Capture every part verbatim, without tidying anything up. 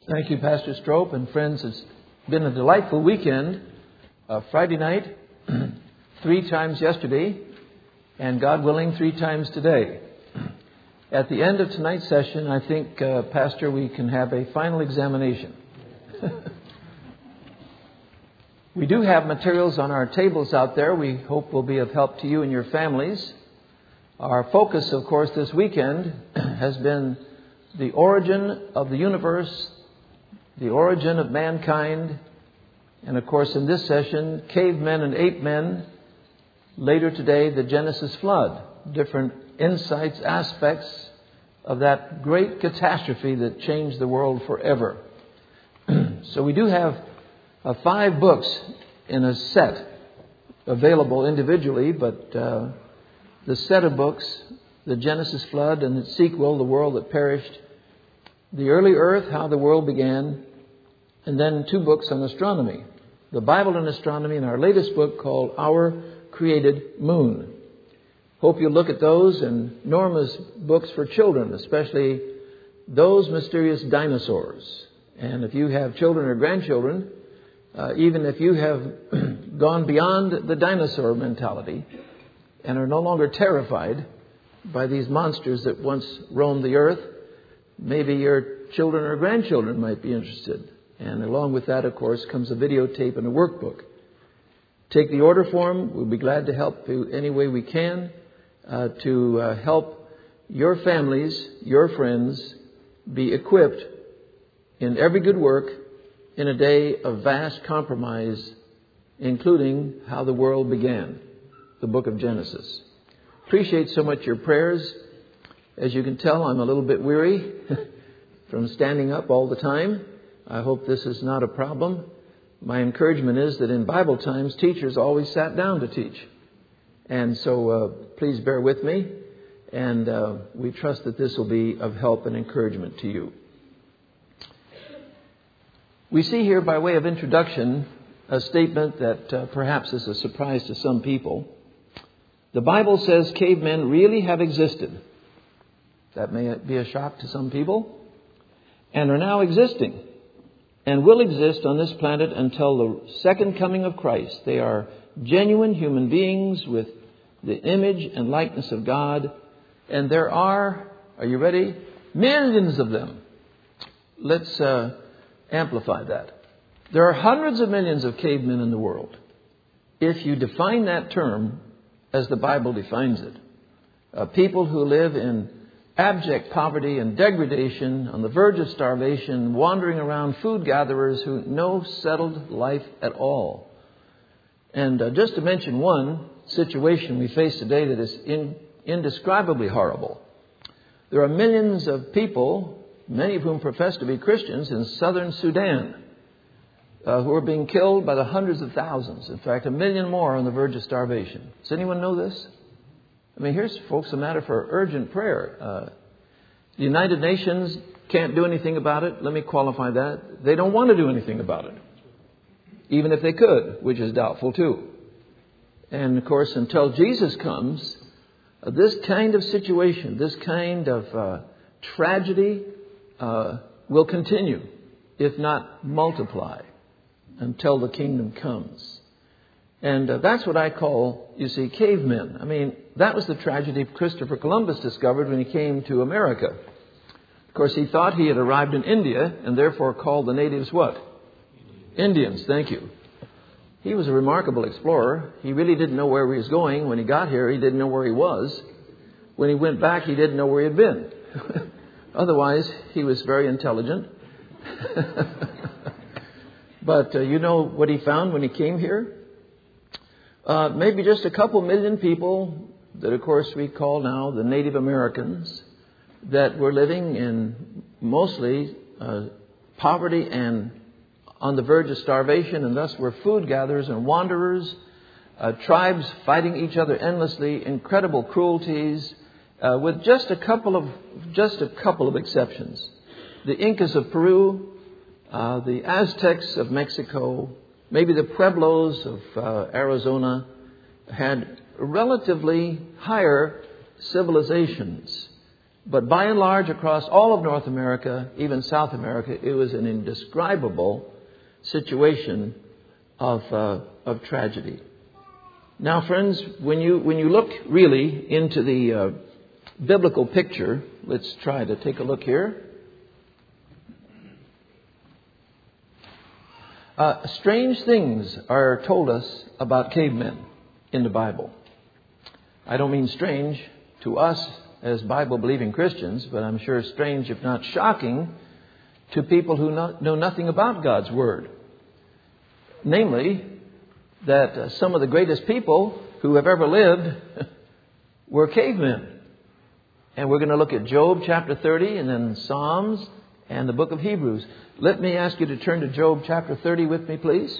Thank you, Pastor Strope. And friends, it's been a delightful weekend. Uh, Friday night, three times yesterday, and God willing, three times today. At the end of tonight's session, I think, uh, Pastor, we can have a final examination. We do have materials on our tables out there we hope will be of help to you and your families. Our focus, of course, this weekend has been the origin of the universe, the origin of mankind, and of course in this session, cavemen and ape men. Later today, the Genesis flood, different insights, aspects of that great catastrophe that changed the world forever. So we do have uh, five books in a set available individually, but uh, the set of books, the Genesis flood and its sequel, the world that perished, the early earth, how the world began, and then two books on astronomy, the Bible and astronomy, and our latest book called Our Created Moon. Hope you'll look at those and Norma's books for children, especially Those Mysterious Dinosaurs. And if you have children or grandchildren, uh, even if you have gone beyond the dinosaur mentality and are no longer terrified by these monsters that once roamed the earth, maybe your children or grandchildren might be interested. And along with that, of course, comes a videotape and a workbook. Take the order form. We'll be glad to help you any way we can uh, to uh, help your families, your friends, be equipped in every good work in a day of vast compromise, including how the world began, the book of Genesis. Appreciate so much your prayers. As you can tell, I'm a little bit weary from standing up all the time. I hope this is not a problem. My encouragement is that in Bible times, teachers always sat down to teach. And so uh, please bear with me. And uh, we trust that this will be of help and encouragement to you. We see here, by way of introduction, a statement that uh, perhaps is a surprise to some people. The Bible says cavemen really have existed. That may be a shock to some people. And are now existing. And will exist on this planet until the second coming of Christ. They are genuine human beings with the image and likeness of God. And there are, are you ready? Millions of them. Let's uh, amplify that. There are hundreds of millions of cavemen in the world. If you define that term as the Bible defines it, uh, people who live in abject poverty and degradation, on the verge of starvation, wandering around, food gatherers who no settled life at all. And uh, just to mention one situation we face today that is in, indescribably horrible. There are millions of people, many of whom profess to be Christians, in southern Sudan uh, who are being killed by the hundreds of thousands. In fact, a million more on the verge of starvation. Does anyone know this? I mean, here's, folks, a matter for urgent prayer. Uh, the United Nations can't do anything about it. Let me qualify that. They don't want to do anything about it, even if they could, which is doubtful too. And, of course, until Jesus comes, uh, this kind of situation, this kind of uh, tragedy uh, will continue, if not multiply, until the kingdom comes. And uh, that's what I call, you see, cavemen. I mean, that was the tragedy Christopher Columbus discovered when he came to America. Of course, he thought he had arrived in India and therefore called the natives what? Indians, thank you. He was a remarkable explorer. He really didn't know where he was going. When he got here, he didn't know where he was. When he went back, he didn't know where he had been. Otherwise, he was very intelligent. But uh, you know what he found when he came here? Uh, maybe just a couple million people that, of course, we call now the Native Americans that were living in mostly uh, poverty and on the verge of starvation, and thus were food gatherers and wanderers, uh, tribes fighting each other endlessly, incredible cruelties, uh, with just a couple of just a couple of exceptions. The Incas of Peru, uh, the Aztecs of Mexico, maybe the Pueblos of uh, Arizona had relatively higher civilizations But by and large, across all of North America, even South America, it was an indescribable situation of, uh, of tragedy. Now, friends, when you, when you look really into the uh, biblical picture, let's try to take a look here. Uh, strange things are told us about cavemen in the Bible. I don't mean strange to us as Bible-believing Christians, but I'm sure strange, if not shocking, to people who not, know nothing about God's Word. Namely, that uh, some of the greatest people who have ever lived were cavemen. And we're going to look at Job chapter thirty, and then Psalms, and the book of Hebrews. Let me ask you to turn to Job chapter thirty with me, please.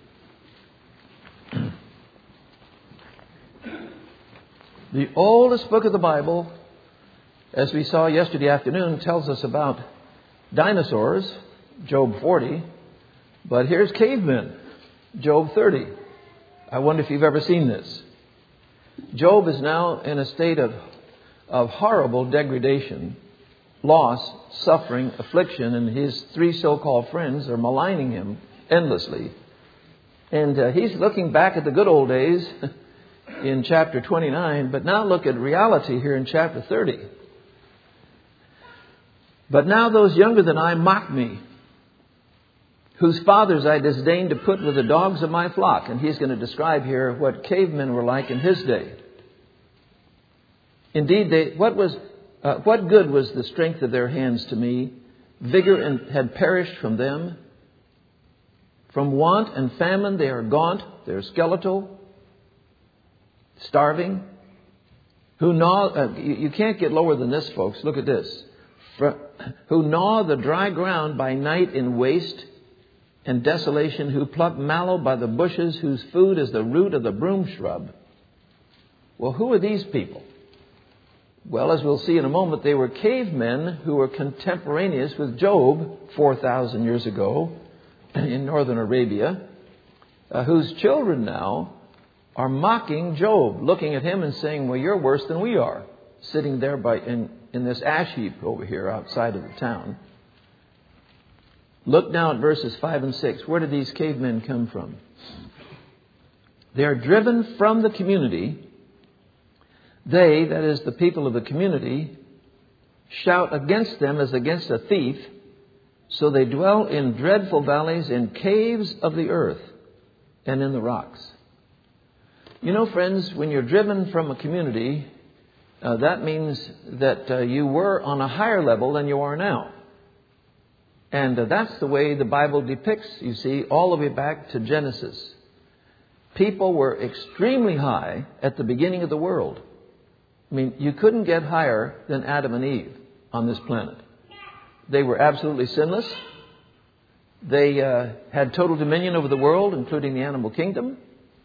The oldest book of the Bible, as we saw yesterday afternoon, tells us about dinosaurs, Job forty. But here's cavemen, Job thirty. I wonder if you've ever seen this. Job is now in a state of, of horrible degradation, loss, suffering, affliction, and his three so-called friends are maligning him endlessly. And uh, he's looking back at the good old days in chapter twenty-nine, but now look at reality here in chapter thirty. But now those younger than I mock me, whose fathers I disdain to put with the dogs of my flock. And he's going to describe here what cavemen were like in his day. Indeed, they, what was uh, what good was the strength of their hands to me? Vigor and, had perished from them. From want and famine they are gaunt, they are skeletal, starving. Who gnaw? Uh, you, you can't get lower than this, folks. Look at this. For, who gnaw the dry ground by night in waste and desolation, who pluck mallow by the bushes, whose food is the root of the broom shrub. Well, who are these people? Well, as we'll see in a moment, they were cavemen who were contemporaneous with Job four thousand years ago in northern Arabia, uh, whose children now are mocking Job, looking at him and saying, well, you're worse than we are, sitting there by in, in this ash heap over here outside of the town. Look now at verses five and six. Where did these cavemen come from? They are driven from the community. They, that is the people of the community, shout against them as against a thief. So they dwell in dreadful valleys, in caves of the earth, and in the rocks. You know, friends, when you're driven from a community, uh, that means that uh, you were on a higher level than you are now. And uh, that's the way the Bible depicts, you see, all the way back to Genesis. People were extremely high at the beginning of the world. I mean, you couldn't get higher than Adam and Eve on this planet. They were absolutely sinless. They uh, had total dominion over the world, including the animal kingdom.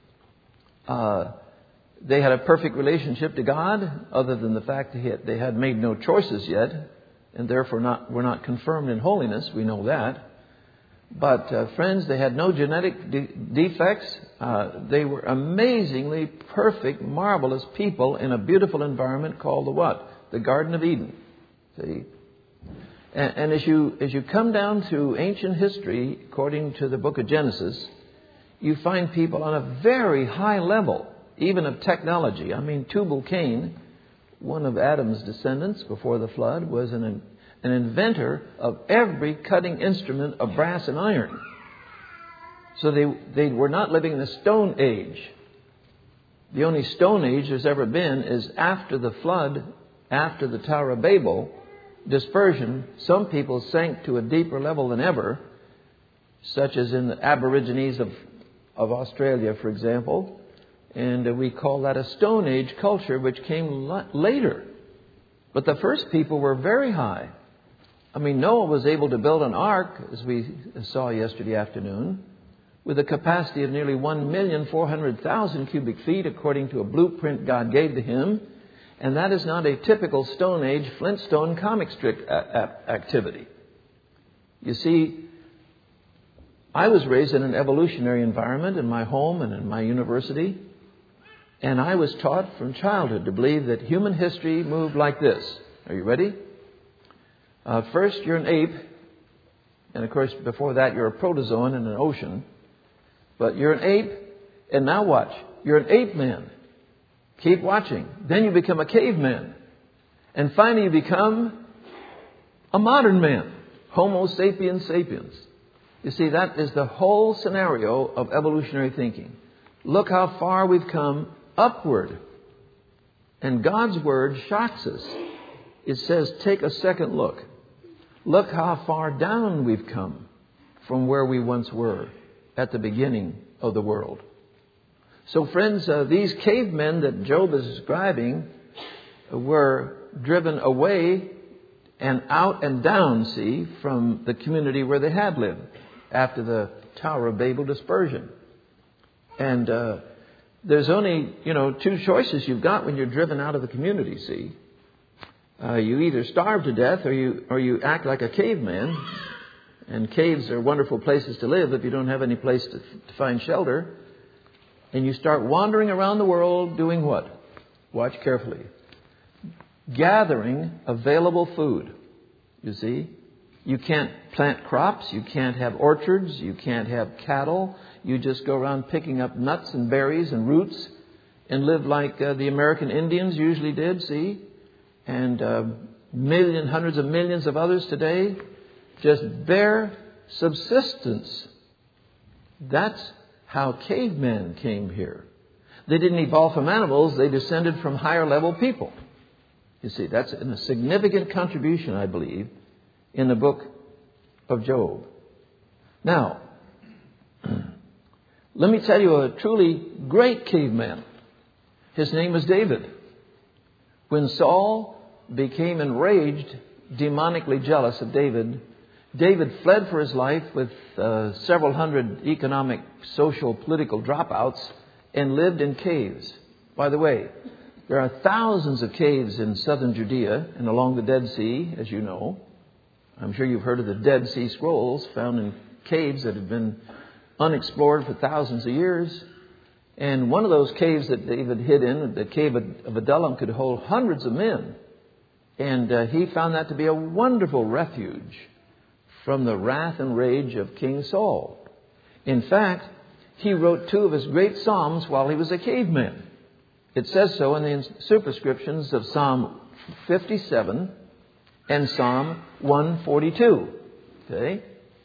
Uh, they had a perfect relationship to God, other than the fact that they had made no choices yet, and therefore not were not confirmed in holiness. We know that. But uh, friends, they had no genetic de- defects. Uh, they were amazingly perfect, marvelous people in a beautiful environment called the what? The Garden of Eden. See? And, and as you as you come down through ancient history, according to the book of Genesis, you find people on a very high level, even of technology. I mean, Tubal-Cain, one of Adam's descendants before the flood, was an an inventor of every cutting instrument of brass and iron. So they they were not living in the Stone Age. The only Stone Age there's ever been is after the flood, after the Tower of Babel dispersion. Some people sank to a deeper level than ever, such as in the Aborigines of, of Australia, for example. And we call that a Stone Age culture, which came later. But the first people were very high. I mean, Noah was able to build an ark, as we saw yesterday afternoon, with a capacity of nearly one million four hundred thousand cubic feet, according to a blueprint God gave to him. And that is not a typical Stone Age Flintstone comic strip activity. You see, I was raised in an evolutionary environment in my home and in my university. And I was taught from childhood to believe that human history moved like this. Are you ready? Uh, first, you're an ape. And of course, before that, you're a protozoan in an ocean. But you're an ape. And now watch. You're an ape man. Keep watching. Then you become a caveman. And finally, you become a modern man. Homo sapiens sapiens. You see, that is the whole scenario of evolutionary thinking. Look how far we've come upward. And God's Word shocks us. It says, take a second look. Look how far down we've come from where we once were at the beginning of the world. So friends, uh, these cavemen that Job is describing were driven away and out and down, see, from the community where they had lived after the Tower of Babel dispersion. And uh, there's only, you know, two choices you've got when you're driven out of the community, see. Uh, you either starve to death or you or you act like a caveman. And caves are wonderful places to live if you don't have any place to, to find shelter. And you start wandering around the world doing what? Watch carefully. Gathering available food. You see? You can't plant crops. You can't have orchards. You can't have cattle. You just go around picking up nuts and berries and roots and live like uh, the American Indians usually did, see? And uh, million, hundreds of millions of others today. Just bare subsistence. That's how cavemen came here. They didn't evolve from animals. They descended from higher level people. You see, that's a significant contribution, I believe, in the book of Job. Now, let me tell you a truly great caveman. His name was David. When Saul became enraged, demonically jealous of David, David fled for his life with uh, several hundred economic, social, political dropouts and lived in caves. By the way, there are thousands of caves in southern Judea and along the Dead Sea, as you know. I'm sure you've heard of the Dead Sea Scrolls found in caves that have been unexplored for thousands of years. And one of those caves that David hid in, the cave of Adullam, could hold hundreds of men. And uh, he found that to be a wonderful refuge from the wrath and rage of King Saul. In fact, he wrote two of his great psalms while he was a caveman. It says so in the superscriptions of Psalm fifty-seven and Psalm one forty-two. Okay?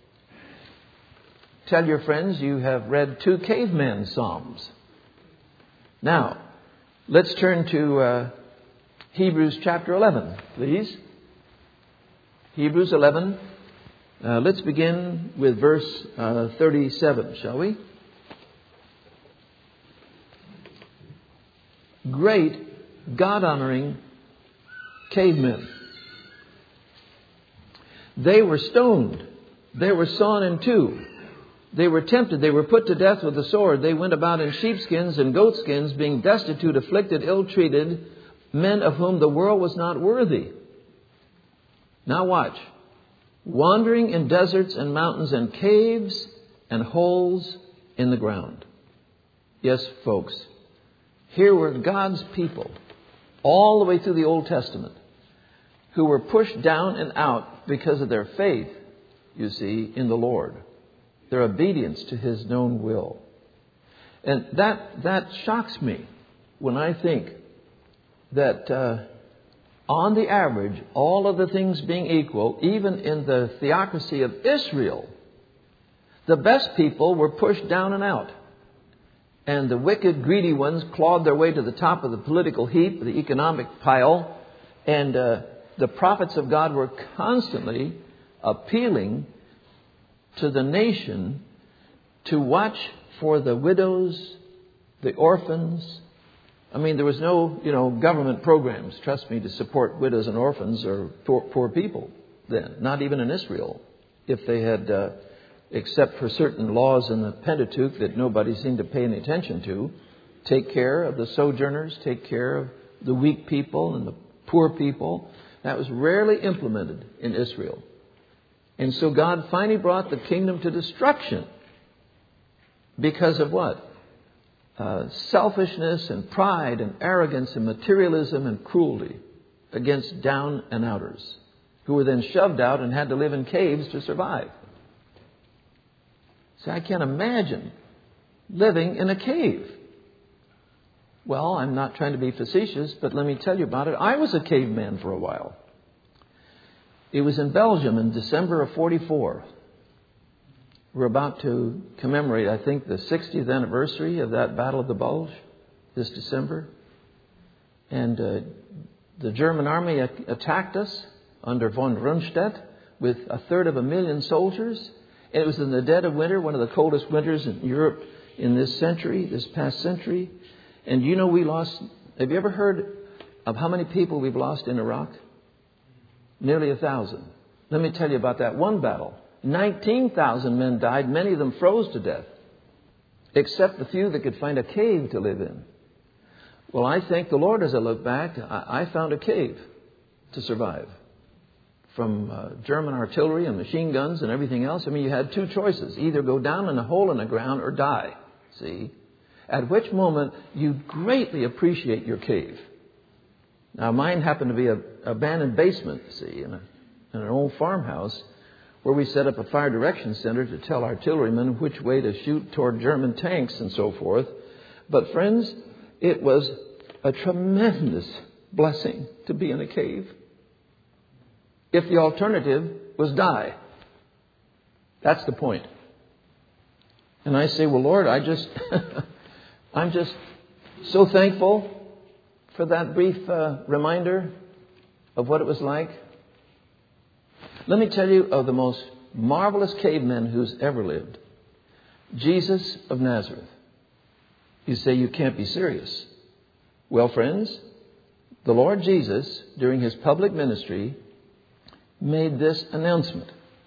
Tell your friends you have read two caveman psalms. Now, let's turn to uh, Hebrews chapter eleven, please. Hebrews eleven. Uh, let's begin with verse uh, thirty-seven, shall we? Great, God-honoring cavemen. They were stoned. They were sawn in two. They were tempted. They were put to death with the sword. They went about in sheepskins and goatskins, being destitute, afflicted, ill-treated, men of whom the world was not worthy. Now watch. Wandering in deserts and mountains and caves and holes in the ground. Yes, folks. Here were God's people, all the way through the Old Testament, who were pushed down and out because of their faith, you see, in the Lord. Their obedience to His known will. And that that shocks me when I think that uh, on the average, all of the things being equal, even in the theocracy of Israel, the best people were pushed down and out. And the wicked, greedy ones clawed their way to the top of the political heap, the economic pile. And uh, the prophets of God were constantly appealing to the nation to watch for the widows, the orphans. I mean, there was no, you know, government programs, trust me, to support widows and orphans or poor, poor people then. Not even in Israel. If they had, uh, except for certain laws in the Pentateuch that nobody seemed to pay any attention to, take care of the sojourners, take care of the weak people and the poor people. That was rarely implemented in Israel. And so God finally brought the kingdom to destruction because of what? Uh, selfishness and pride and arrogance and materialism and cruelty. against down and outers, who were then shoved out and had to live in caves to survive. See, I can't imagine living in a cave. Well, I'm not trying to be facetious, but let me tell you about it. I was a caveman for a while. It was in Belgium in December of forty-four. We're about to commemorate, I think, the sixtieth anniversary of that Battle of the Bulge this December. And uh, the German army attacked us under von Rundstedt with a third of a million soldiers. It was in the dead of winter, one of the coldest winters in Europe in this century, this past century. And you know we lost, have you ever heard of how many people we've lost in Iraq? Nearly a thousand. Let me tell you about that one battle. nineteen thousand men died, many of them froze to death, except the few that could find a cave to live in. Well, I thank the Lord as I look back, I found a cave to survive from uh, German artillery and machine guns and everything else. I mean, you had two choices, either go down in a hole in the ground or die, see? At which moment you greatly appreciate your cave. Now, mine happened to be an abandoned basement, see, in, a, in an old farmhouse where we set up a fire direction center to tell artillerymen which way to shoot toward German tanks and so forth. But friends, it was a tremendous blessing to be in a cave. If the alternative was die. That's the point. And I say, well, Lord, I just, I'm just so thankful for that brief uh, reminder of what it was like. Let me tell you of the most marvelous caveman who's ever lived. Jesus of Nazareth. You say you can't be serious. Well, friends, the Lord Jesus, during his public ministry, made this announcement.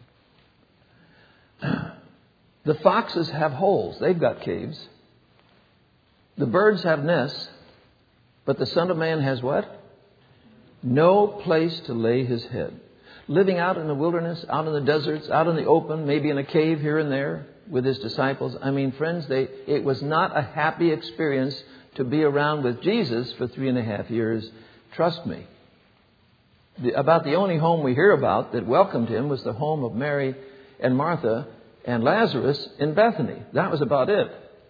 The foxes have holes. They've got caves. The birds have nests. But the Son of Man has what? No place to lay his head. Living out in the wilderness, out in the deserts, out in the open, maybe in a cave here and there with his disciples. I mean, friends, they, it was not a happy experience to be around with Jesus for three and a half years. Trust me. The, about the only home we hear about that welcomed him was the home of Mary and Martha and Lazarus in Bethany. That was about it.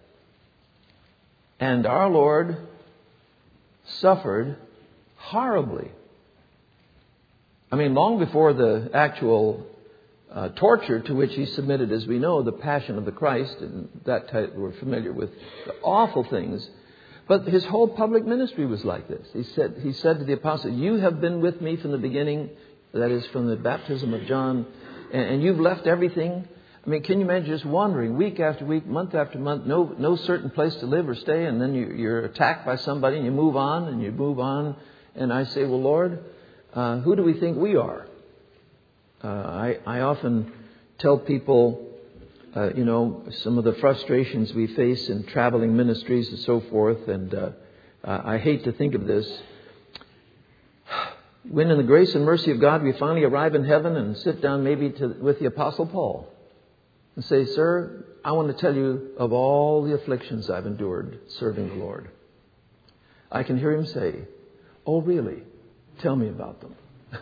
And our Lord suffered horribly. I mean, long before the actual uh, torture to which he submitted, as we know, the Passion of the Christ, and that type, we're familiar with the awful things. But his whole public ministry was like this. He said, he said to the apostles, you have been with me from the beginning, that is from the baptism of John, and, and you've left everything. I mean, can you imagine just wandering week after week, month after month, no no certain place to live or stay, and then you, you're attacked by somebody and you move on and you move on. And I say, well, Lord, uh, who do we think we are? Uh, I, I often tell people, uh, you know, some of the frustrations we face in traveling ministries and so forth. And uh, uh, I hate to think of this. When in the grace and mercy of God we finally arrive in heaven and sit down maybe to, with the Apostle Paul and say, sir, I want to tell you of all the afflictions I've endured serving the Lord. I can hear him say, oh, really? Tell me about them.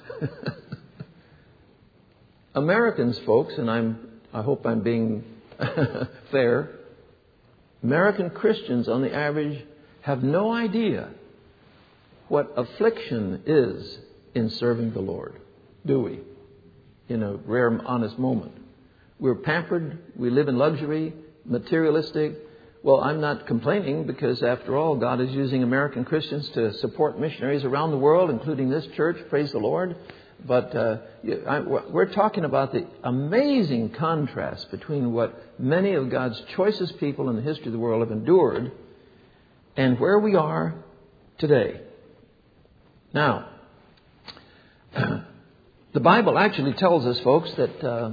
Americans, folks, and I'm, I hope I'm being fair, American Christians on the average have no idea what affliction is in serving the Lord, do we? In a rare, honest moment. We're pampered. We live in luxury, materialistic. Well, I'm not complaining because, after all, God is using American Christians to support missionaries around the world, including this church. Praise the Lord. But uh, I, we're talking about the amazing contrast between what many of God's choicest people in the history of the world have endured and where we are today. Now, the Bible actually tells us, folks, that uh,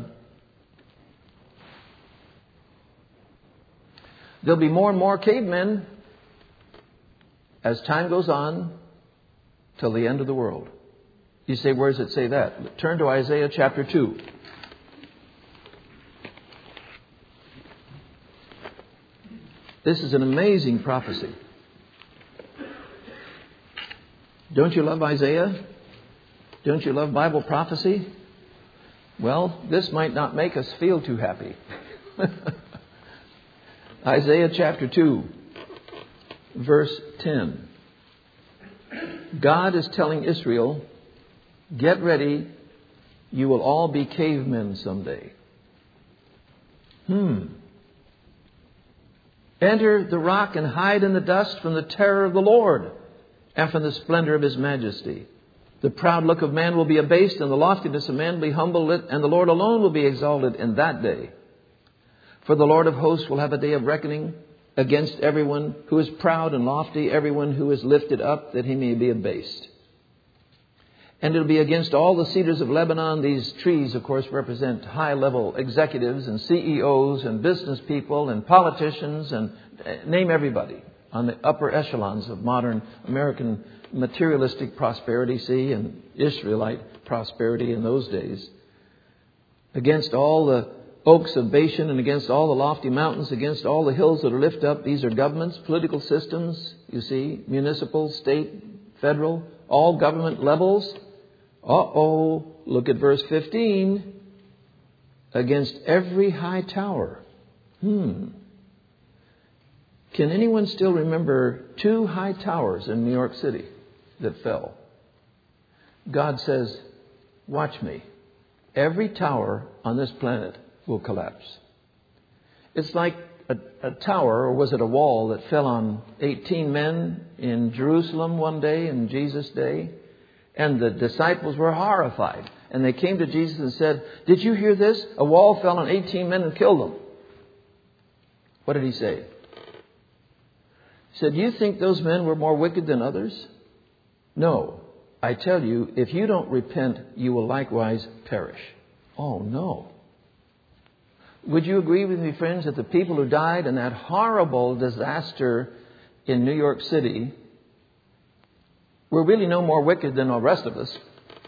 there'll be more and more cavemen as time goes on till the end of the world. You say, where does it say that? Turn to Isaiah chapter two. This is an amazing prophecy. Don't you love Isaiah? Don't you love Bible prophecy? Well, this might not make us feel too happy. Isaiah chapter two, verse ten. God is telling Israel, get ready, you will all be cavemen someday. Hmm. Enter the rock and hide in the dust from the terror of the Lord and from the splendor of his majesty. The proud look of man will be abased, and the loftiness of man will be humbled, and the Lord alone will be exalted in that day. For the Lord of hosts will have a day of reckoning against everyone who is proud and lofty, everyone who is lifted up, that he may be abased. And it'll be against all the cedars of Lebanon. These trees, of course, represent high-level executives and C E Os and business people and politicians and name everybody on the upper echelons of modern American materialistic prosperity, see, and Israelite prosperity in those days. Against all the oaks of Bashan and against all the lofty mountains, against all the hills that are lifted up. These are governments, political systems, you see, municipal, state, federal, all government levels. Uh-oh, look at verse fifteen. Against every high tower. Hmm. Can anyone still remember two high towers in New York City that fell? God says, watch me. Every tower on this planet will collapse. It's like a, a tower, or was it a wall, that fell on eighteen men in Jerusalem one day, in Jesus' day. And the disciples were horrified. And they came to Jesus and said, did you hear this? A wall fell on eighteen men and killed them. What did he say? He said, do you think those men were more wicked than others? No. I tell you, if you don't repent, you will likewise perish. Oh, no. Would you agree with me, friends, that the people who died in that horrible disaster in New York City were really no more wicked than the rest of us?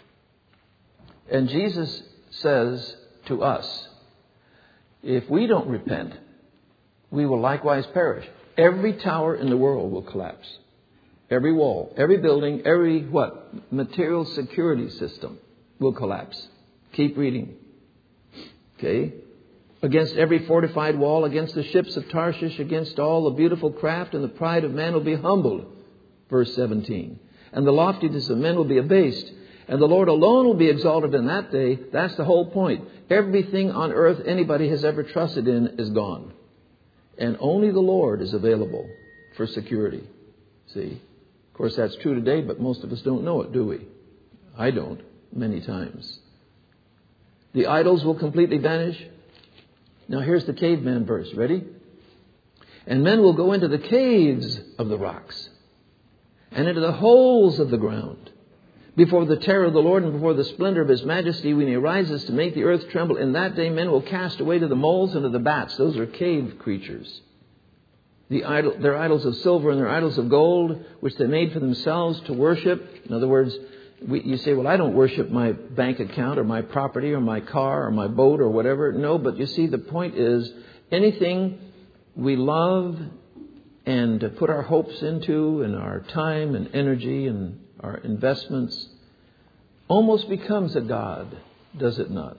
And Jesus says to us, if we don't repent, we will likewise perish. Every tower in the world will collapse. Every wall, every building, every what? Material security system will collapse. Keep reading. Okay? Against every fortified wall, against the ships of Tarshish, against all the beautiful craft, and the pride of man will be humbled. Verse seventeen. And the loftiness of men will be abased, and the Lord alone will be exalted in that day. That's the whole point. Everything on earth anybody has ever trusted in is gone. And only the Lord is available for security. See? Of course, that's true today, but most of us don't know it, do we? I don't, many times. The idols will completely vanish. Now here's the caveman verse. Ready? And men will go into the caves of the rocks and into the holes of the ground before the terror of the Lord and before the splendor of his majesty when he arises to make the earth tremble. In that day men will cast away to the moles and to the bats. Those are cave creatures. The idol, their idols of silver and their idols of gold, which they made for themselves to worship. In other words, we, you say, well, I don't worship my bank account or my property or my car or my boat or whatever. No, but you see, the point is anything we love and put our hopes into and our time and energy and our investments almost becomes a god, does it not?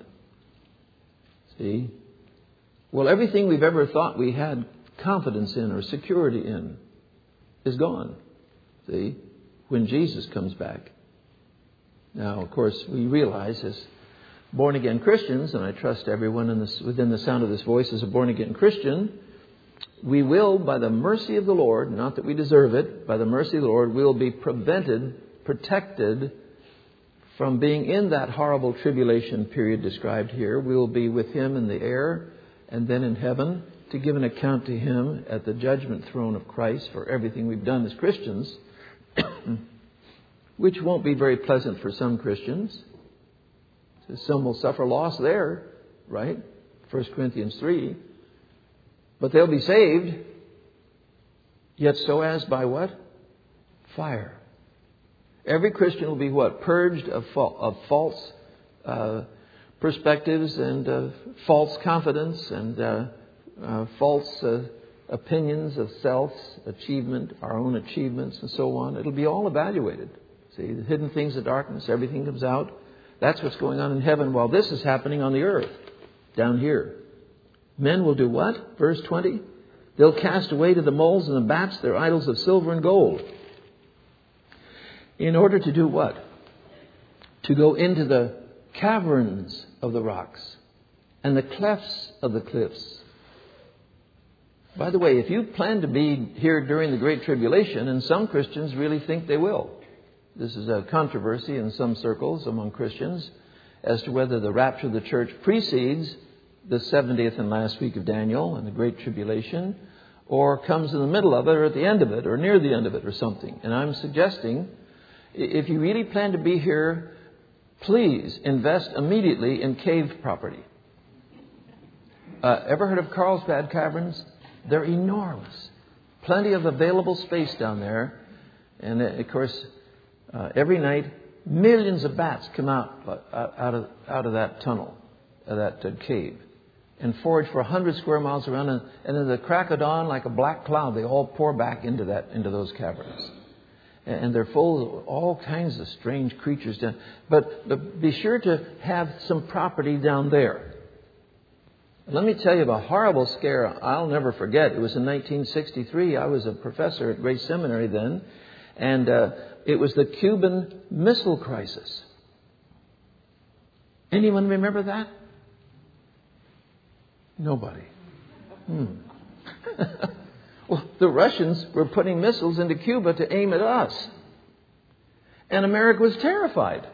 See? Well, everything we've ever thought we had confidence in or security in is gone. See? When Jesus comes back. Now, of course, we realize as born-again Christians, and I trust everyone in this, within the sound of this voice is a born-again Christian, we will, by the mercy of the Lord, not that we deserve it, by the mercy of the Lord, we will be prevented, protected from being in that horrible tribulation period described here. We will be with him in the air and then in heaven to give an account to him at the judgment throne of Christ for everything we've done as Christians, which won't be very pleasant for some Christians. Some will suffer loss there, right? First Corinthians three. But they'll be saved, yet so as by what? Fire. Every Christian will be what? Purged of, fa- of false uh, perspectives and uh, false confidence and uh, uh, false uh, opinions of self, achievement, our own achievements and so on. It'll be all evaluated. See, the hidden things of darkness, everything comes out. That's what's going on in heaven while this is happening on the earth, down here. Men will do what? Verse twenty. They'll cast away to the moles and the bats their idols of silver and gold. In order to do what? To go into the caverns of the rocks and the clefts of the cliffs. By the way, if you plan to be here during the Great Tribulation, and some Christians really think they will. This is a controversy in some circles among Christians as to whether the rapture of the church precedes the seventieth and last week of Daniel and the Great Tribulation, or comes in the middle of it, or at the end of it, or near the end of it, or something. And I'm suggesting, if you really plan to be here, please invest immediately in cave property. Uh, ever heard of Carlsbad Caverns? They're enormous. Plenty of available space down there. And uh, of course, uh, every night, millions of bats come out uh, out of out of that tunnel, uh, that uh, cave, and forage for a hundred square miles around. And, and in the crack of dawn, like a black cloud, they all pour back into that into those caverns. And they're full of all kinds of strange creatures down. But, but be sure to have some property down there. Let me tell you of a horrible scare I'll never forget. It was in nineteen sixty-three. I was a professor at Grace Seminary then. And uh, it was the Cuban Missile Crisis. Anyone remember that? Nobody. Hmm. Well, the Russians were putting missiles into Cuba to aim at us. And America was terrified.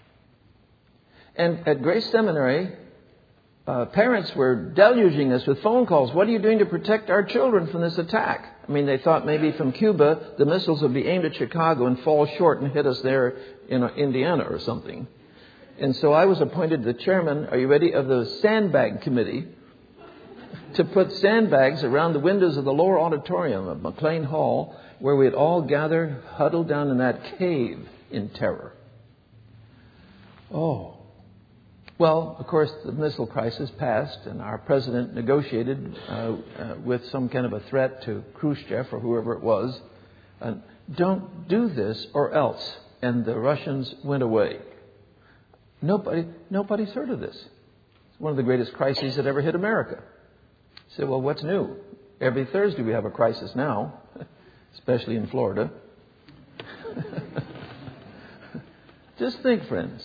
And at Grace Seminary, uh, parents were deluging us with phone calls. What are you doing to protect our children from this attack? I mean, they thought maybe from Cuba, the missiles would be aimed at Chicago and fall short and hit us there in Indiana or something. And so I was appointed the chairman, are you ready, of the sandbag committee, to put sandbags around the windows of the lower auditorium of McLean Hall, where we had all gathered, huddled down in that cave in terror. Oh. Well, of course, the missile crisis passed, and our president negotiated uh, uh, with some kind of a threat to Khrushchev or whoever it was. Uh, don't do this or else. And the Russians went away. Nobody, nobody's heard of this. It's one of the greatest crises that ever hit America. I said, well, what's new? Every Thursday we have a crisis now, especially in Florida. Just think, friends.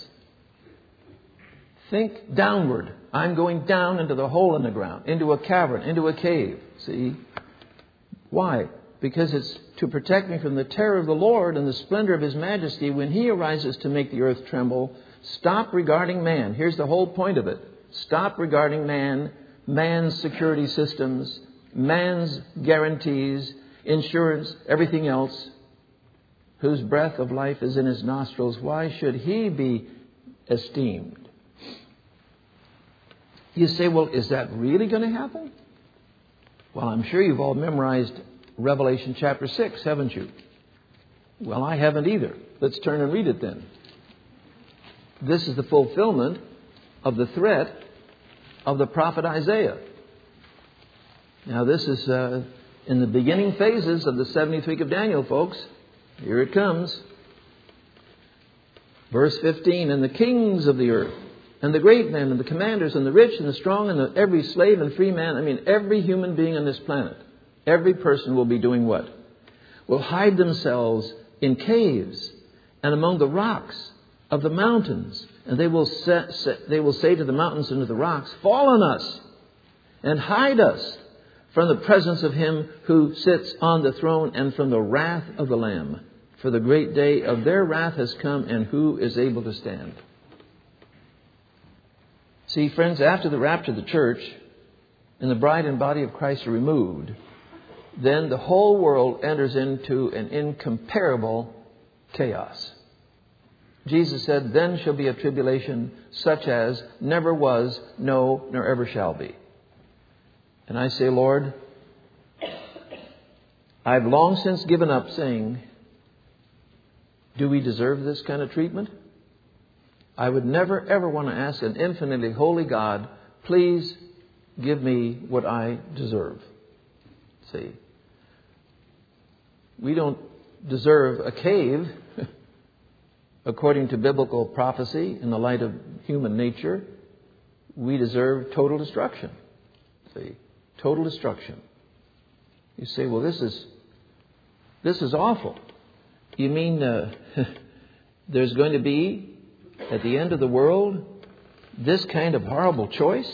Think downward. I'm going down into the hole in the ground, into a cavern, into a cave. See? Why? Because it's to protect me from the terror of the Lord and the splendor of His majesty when He arises to make the earth tremble. Stop regarding man. Here's the whole point of it. Stop regarding man, man's security systems, man's guarantees, insurance, everything else, whose breath of life is in his nostrils. Why should he be esteemed? You say, well, is that really going to happen? Well, I'm sure you've all memorized Revelation chapter six, haven't you? Well, I haven't either. Let's turn and read it then. This is the fulfillment of the threat of the prophet Isaiah. Now, this is uh, in the beginning phases of the seventieth week of Daniel, folks. Here it comes. Verse fifteen, and the kings of the earth, and the great men, and the commanders, and the rich, and the strong, and the, every slave and free man, I mean, every human being on this planet, every person will be doing what? Will hide themselves in caves and among the rocks of the mountains. And they will, set, set, they will say to the mountains and to the rocks, fall on us and hide us from the presence of Him who sits on the throne and from the wrath of the Lamb. For the great day of their wrath has come, and who is able to stand? See, friends, after the rapture of the church and the bride and body of Christ are removed, then the whole world enters into an incomparable chaos. Jesus said, then shall be a tribulation such as never was, no, nor ever shall be. And I say, Lord, I've long since given up saying, do we deserve this kind of treatment? I would never, ever want to ask an infinitely holy God, please give me what I deserve. See, we don't deserve a cave. according to biblical prophecy, in the light of human nature, we deserve total destruction. See, total destruction. You say, well, this is this is awful. You mean uh, there's going to be, at the end of the world, this kind of horrible choice?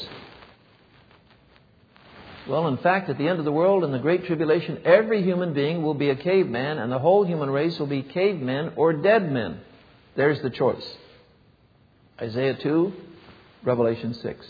Well, in fact, at the end of the world, in the Great Tribulation, every human being will be a caveman, and the whole human race will be cavemen or dead men. There's the choice. Isaiah two, Revelation six.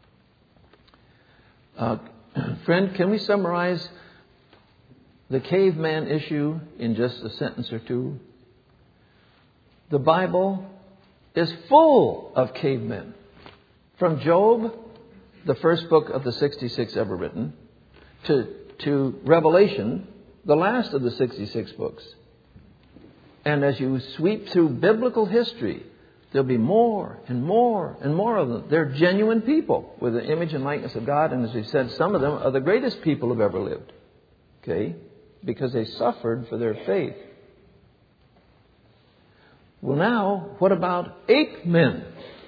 Uh, friend, can we summarize the caveman issue in just a sentence or two? The Bible is full of cavemen. From Job, the first book of the sixty-six ever written, to, to Revelation, the last of the sixty-six books. And as you sweep through biblical history, there'll be more and more and more of them. They're genuine people with the image and likeness of God. And as we said, some of them are the greatest people who've ever lived. Okay? Because they suffered for their faith. Well, now, what about ape men?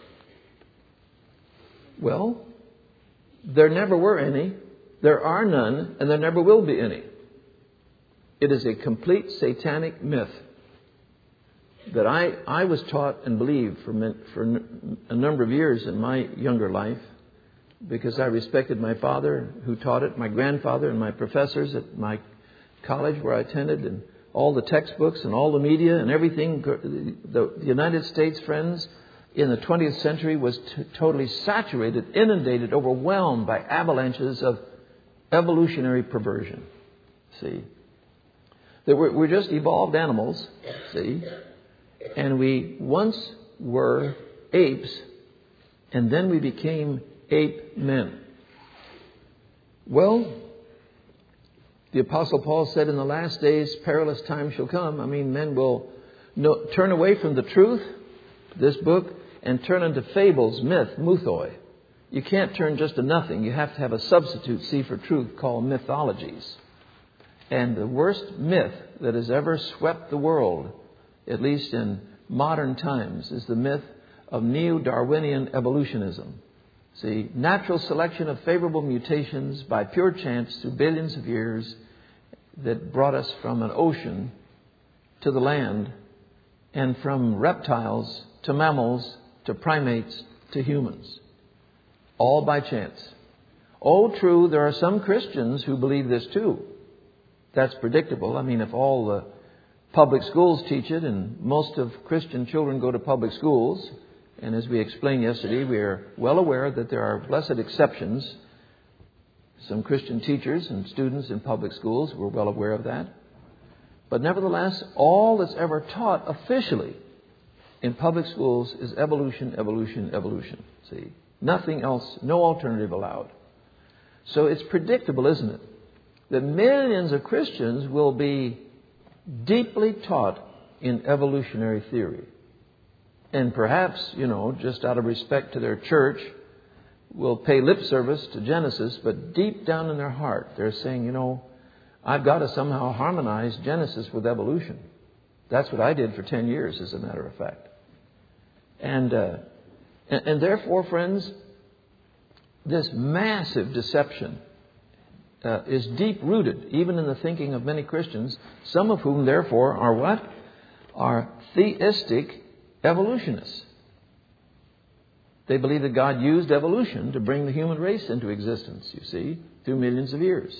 Well, there never were any, there are none, and there never will be any. It is a complete satanic myth that I, I was taught and believed for, for a number of years in my younger life, because I respected my father who taught it, my grandfather and my professors at my college where I attended, and all the textbooks and all the media and everything. The United States, friends, in the twentieth century was t- totally saturated, inundated, overwhelmed by avalanches of evolutionary perversion. See? That we're, we're just evolved animals, see? And we once were apes, and then we became ape men. Well, the Apostle Paul said in the last days, perilous times shall come. I mean, men will no, turn away from the truth, this book, and turn into fables, myth, muthoi. You can't turn just to nothing. You have to have a substitute, see, for truth called mythologies. And the worst myth that has ever swept the world, at least in modern times, is the myth of neo-Darwinian evolutionism. See, natural selection of favorable mutations by pure chance through billions of years that brought us from an ocean to the land, and from reptiles to mammals to primates to humans. All by chance. Oh, true, there are some Christians who believe this too. That's predictable. I mean, if all the public schools teach it, and most of Christian children go to public schools, and as we explained yesterday, we are well aware that there are blessed exceptions. Some Christian teachers and students in public schools were well aware of that. But nevertheless, all that's ever taught officially in public schools is evolution, evolution, evolution. See, nothing else, no alternative allowed. So it's predictable, isn't it, that millions of Christians will be deeply taught in evolutionary theory. And perhaps, you know, just out of respect to their church, will pay lip service to Genesis, but deep down in their heart, they're saying, you know, I've got to somehow harmonize Genesis with evolution. That's what I did for ten years, as a matter of fact. And, uh, and, and therefore, friends, this massive deception uh, is deep-rooted, even in the thinking of many Christians, some of whom, therefore, are what? Are theistic evolutionists. They believe that God used evolution to bring the human race into existence, you see, through millions of years.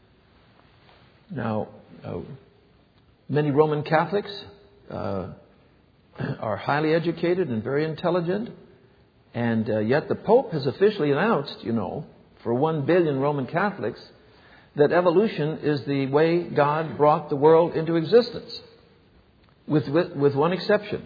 Now, uh, many Roman Catholics uh, are highly educated and very intelligent, and uh, yet the Pope has officially announced, you know, for one billion Roman Catholics, that evolution is the way God brought the world into existence, with, with, with one exception.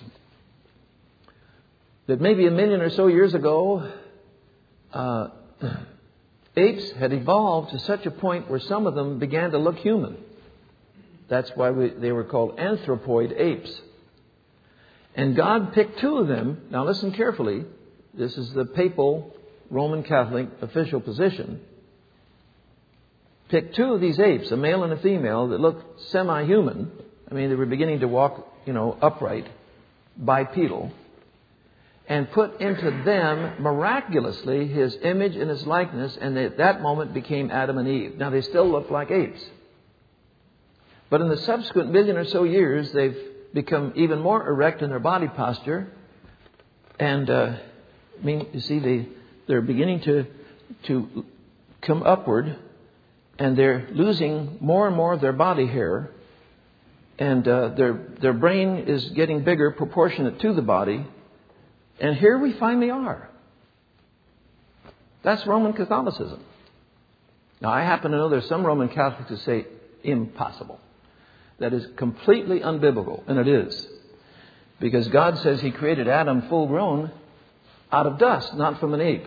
That maybe a million or so years ago, uh, apes had evolved to such a point where some of them began to look human. That's why we, they were called anthropoid apes. And God picked two of them. Now listen carefully. This is the papal Roman Catholic official position. Picked two of these apes, a male and a female, that looked semi-human. I mean, they were beginning to walk, you know, upright. bipedal, and put into them miraculously His image and His likeness, and they, at that moment became Adam and Eve. Now they still look like apes. But in the subsequent million or so years, they've become even more erect in their body posture. And, uh, I mean, you see, they, they're beginning to, to come upward, and they're losing more and more of their body hair. And uh, their, their brain is getting bigger, proportionate to the body. And here we finally are. That's Roman Catholicism. Now, I happen to know there's some Roman Catholics who say impossible. That is completely unbiblical, and it is. Because God says He created Adam full grown out of dust, not from an ape.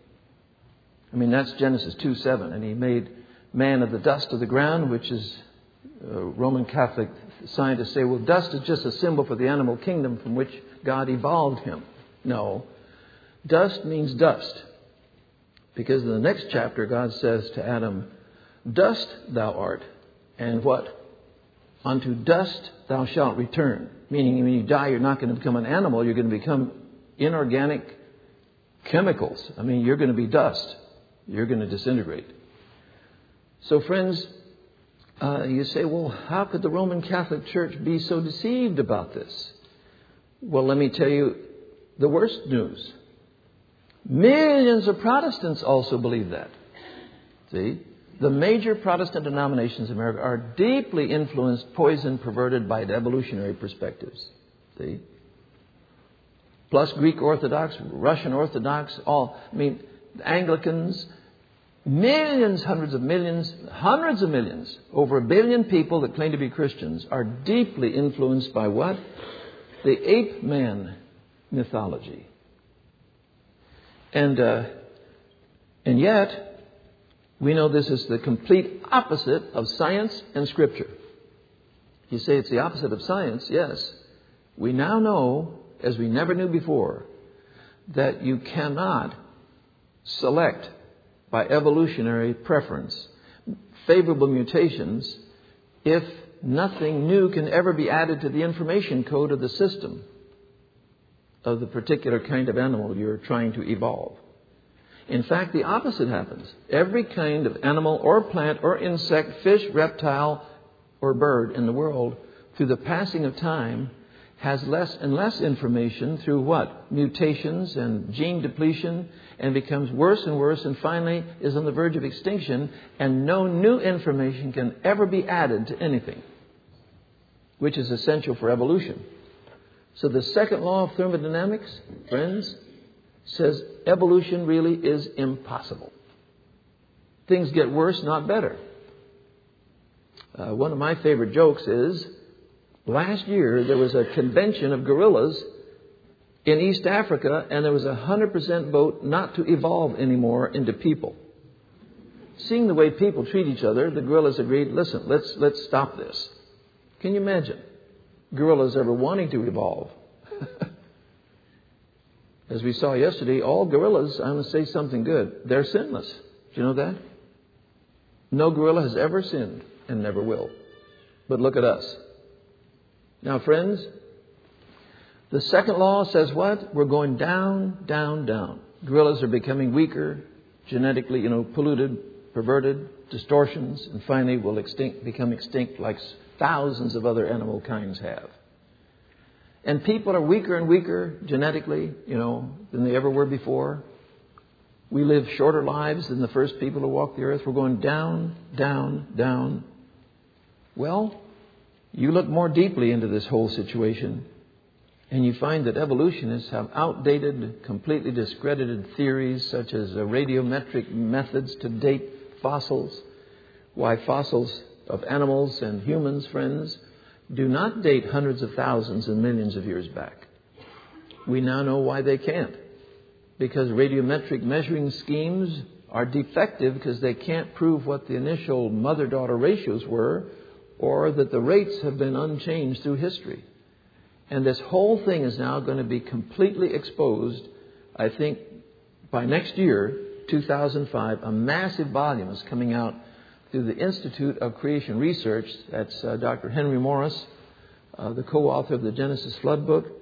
I mean, that's Genesis two seven. And He made man of the dust of the ground, which is uh, Roman Catholic scientists say, well, dust is just a symbol for the animal kingdom from which God evolved him. No. Dust means dust. Because in the next chapter, God says to Adam, dust thou art, and what? Unto dust thou shalt return. Meaning when you die, you're not going to become an animal. You're going to become inorganic chemicals. I mean, you're going to be dust. You're going to disintegrate. So friends, uh, you say, well, how could the Roman Catholic Church be so deceived about this? Well, let me tell you the worst news. Millions of Protestants also believe that. See? The major Protestant denominations in America are deeply influenced, poisoned, perverted by evolutionary perspectives. See? Plus Greek Orthodox, Russian Orthodox, all, I mean, Anglicans, millions, hundreds of millions, hundreds of millions, over a billion people that claim to be Christians are deeply influenced by what? The ape man mythology. And, uh, and yet, we know this is the complete opposite of science and Scripture. You say it's the opposite of science. Yes. We now know, as we never knew before, that you cannot select by evolutionary preference favorable mutations if nothing new can ever be added to the information code of the system of the particular kind of animal you're trying to evolve. In fact, the opposite happens. Every kind of animal or plant or insect, fish, reptile, or bird in the world, through the passing of time, has less and less information through what? Mutations and gene depletion, and becomes worse and worse, and finally is on the verge of extinction, and no new information can ever be added to anything, which is essential for evolution. So the second law of thermodynamics, friends, says evolution really is impossible. Things get worse, not better. Uh, one of my favorite jokes is, last year there was a convention of gorillas in East Africa, and there was a one hundred percent vote not to evolve anymore into people. Seeing the way people treat each other, the gorillas agreed, listen, let's let's stop this. Can you imagine gorillas ever wanting to evolve? As we saw yesterday, all gorillas, I'm going to say something good, they're sinless. Do you know that? No gorilla has ever sinned and never will. But look at us. Now, friends, the second law says what? We're going down, down, down. Gorillas are becoming weaker, genetically, you know, polluted, perverted, distortions, and finally will extinct, become extinct like thousands of other animal kinds have. And people are weaker and weaker genetically, you know, than they ever were before. We live shorter lives than the first people to walk the earth. We're going down, down, down. Well, you look more deeply into this whole situation, and you find that evolutionists have outdated, completely discredited theories such as radiometric methods to date fossils. Why fossils of animals and humans, friends, do not date hundreds of thousands and millions of years back. We now know why they can't. Because radiometric measuring schemes are defective because they can't prove what the initial mother-daughter ratios were, or that the rates have been unchanged through history. And this whole thing is now going to be completely exposed. I think by next year, two thousand five, a massive volume is coming out through the Institute of Creation Research. That's uh, Doctor Henry Morris, uh, the co-author of the Genesis Flood book.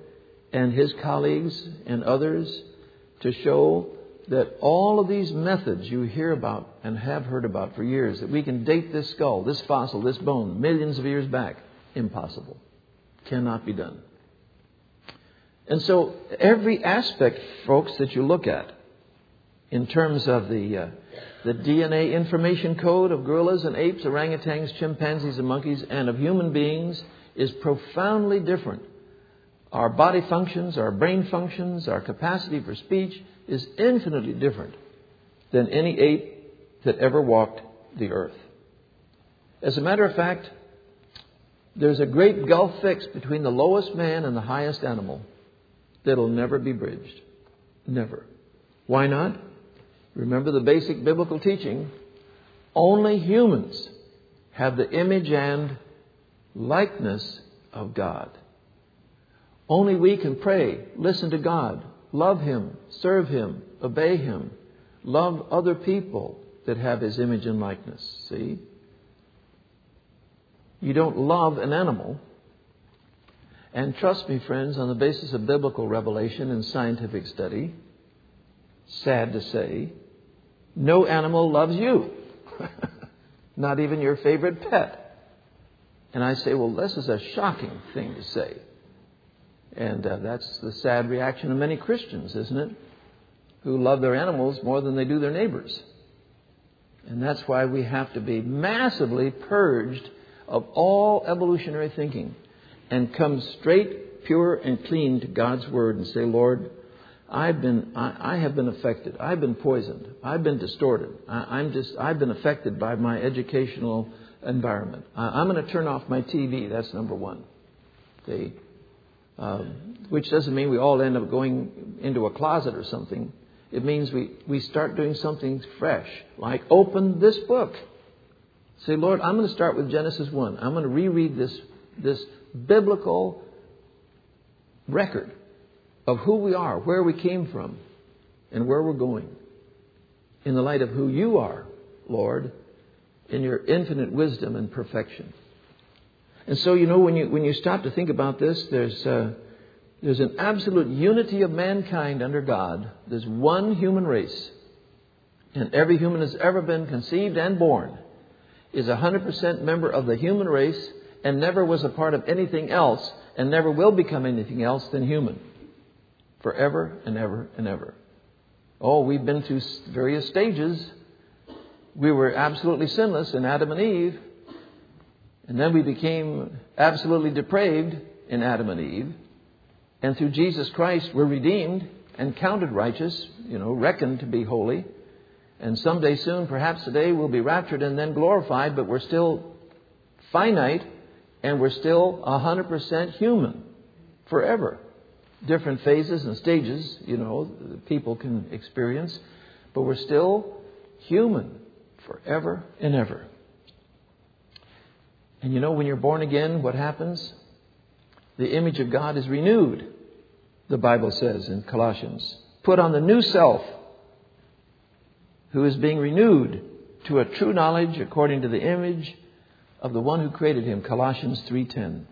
and his colleagues and others to show that all of these methods you hear about and have heard about for years, that we can date this skull, this fossil, this bone, millions of years back, impossible. Cannot be done. And so every aspect, folks, that you look at in terms of the uh, the D N A information code of gorillas and apes, orangutans, chimpanzees and monkeys, and of human beings is profoundly different. Our body functions, our brain functions, our capacity for speech is infinitely different than any ape that ever walked the earth. As a matter of fact, there's a great gulf fixed between the lowest man and the highest animal that'll never be bridged. Never. Why not? Remember the basic biblical teaching. Only humans have the image and likeness of God. Only we can pray, listen to God, love Him, serve Him, obey Him, love other people that have His image and likeness. See? You don't love an animal. And trust me, friends, on the basis of biblical revelation and scientific study, sad to say, no animal loves you. Not even your favorite pet. And I say, well, this is a shocking thing to say. And uh, that's the sad reaction of many Christians, isn't it? Who love their animals more than they do their neighbors. And that's why we have to be massively purged of all evolutionary thinking and come straight, pure, and clean to God's Word and say, Lord, I've been, I, I have been affected. I've been poisoned. I've been distorted. I, I'm just, I've been affected by my educational environment. I, I'm going to turn off my T V. That's number one. See? Um, which doesn't mean we all end up going into a closet or something. It means we, we start doing something fresh, like open this book. Say, Lord, I'm going to start with Genesis one. I'm going to reread this, this biblical record of who we are, where we came from, and where we're going. In the light of who you are, Lord, in your infinite wisdom and perfection. And so, you know, when you when you stop to think about this, there's uh, there's an absolute unity of mankind under God. There's one human race. And every human that's ever been conceived and born is a one hundred percent member of the human race and never was a part of anything else and never will become anything else than human. Forever and ever and ever. Oh, we've been through various stages. We were absolutely sinless in Adam and Eve. And then we became absolutely depraved in Adam and Eve. And through Jesus Christ, we're redeemed and counted righteous, you know, reckoned to be holy. And someday soon, perhaps today, we'll be raptured and then glorified, but we're still finite and we're still one hundred percent human forever. Different phases and stages, you know, people can experience, but we're still human forever and ever. And you know, when you're born again, what happens? The image of God is renewed, the Bible says in Colossians. Put on the new self, who is being renewed to a true knowledge according to the image of the one who created him, Colossians three ten.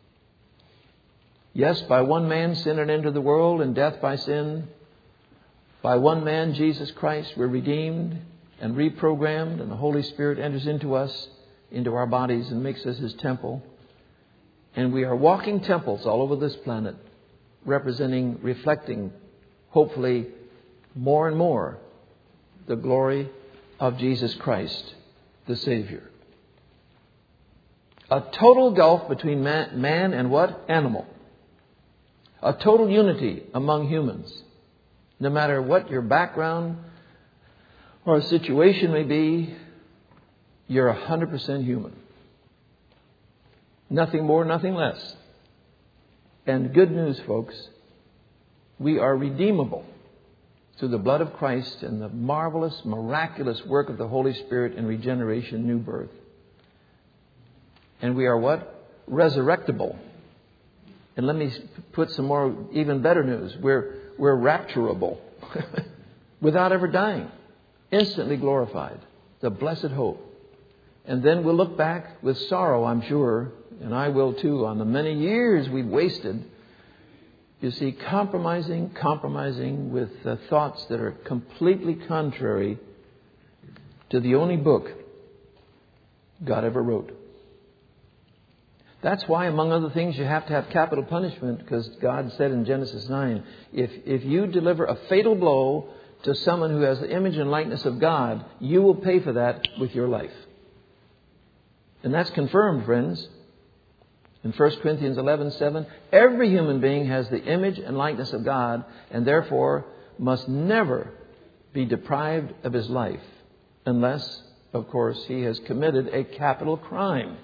Yes, by one man sin entered the world, and death by sin. By one man, Jesus Christ, we're redeemed and reprogrammed, and the Holy Spirit enters into us, into our bodies, and makes us His temple. And we are walking temples all over this planet, representing, reflecting, hopefully, more and more, the glory of Jesus Christ, the Savior. A total gulf between man, man and what? Animal. A total unity among humans. No matter what your background or situation may be, you're one hundred percent human. Nothing more, nothing less. And good news, folks, we are redeemable through the blood of Christ and the marvelous, miraculous work of the Holy Spirit in regeneration, new birth. And we are what? Resurrectable. And let me put some more, even better news. We're, we're rapturable without ever dying. Instantly glorified. The blessed hope. And then we'll look back with sorrow, I'm sure, and I will too, on the many years we've wasted You see, compromising, compromising with uh, thoughts that are completely contrary to the only book God ever wrote. That's why, among other things, you have to have capital punishment, because God said in Genesis nine, if, if you deliver a fatal blow to someone who has the image and likeness of God, you will pay for that with your life. And that's confirmed, friends. In First Corinthians eleven seven, every human being has the image and likeness of God, and therefore must never be deprived of his life, unless, of course, he has committed a capital crime.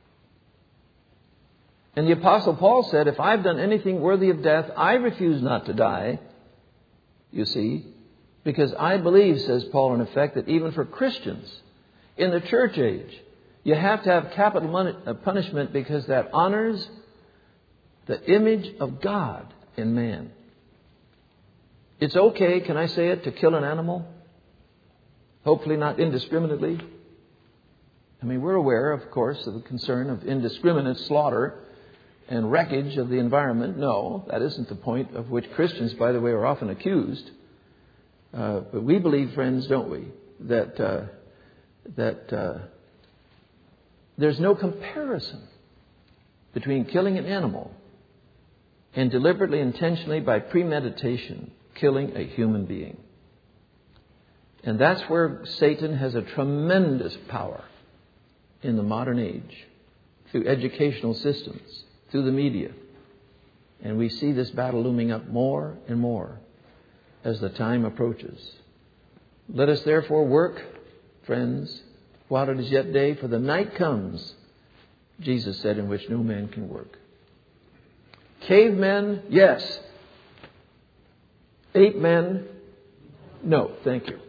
And the Apostle Paul said, if I've done anything worthy of death, I refuse not to die. You see, because I believe, says Paul in effect, that even for Christians in the church age, you have to have capital punishment, because that honors the image of God in man. It's okay, can I say it, to kill an animal? Hopefully not indiscriminately. I mean, we're aware, of course, of the concern of indiscriminate slaughter and wreckage of the environment. No, that isn't the point of which Christians, by the way, are often accused. Uh, but we believe, friends, don't we, that uh, that uh, there's no comparison between killing an animal and deliberately, intentionally, by premeditation, killing a human being. And that's where Satan has a tremendous power in the modern age, through educational systems, through the media. And we see this battle looming up more and more as the time approaches. Let us therefore work, friends, while it is yet day, for the night comes, Jesus said, in which no man can work. Cavemen, yes. Ape men, no. Thank you.